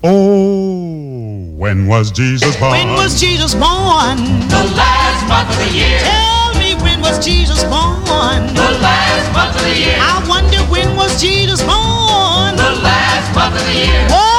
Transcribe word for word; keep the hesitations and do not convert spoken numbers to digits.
Oh, when was Jesus born? When was Jesus born? The last month of the year. Tell me, when was Jesus born? The last month of the year. I wonder, when was Jesus born? The last month of the year. Oh,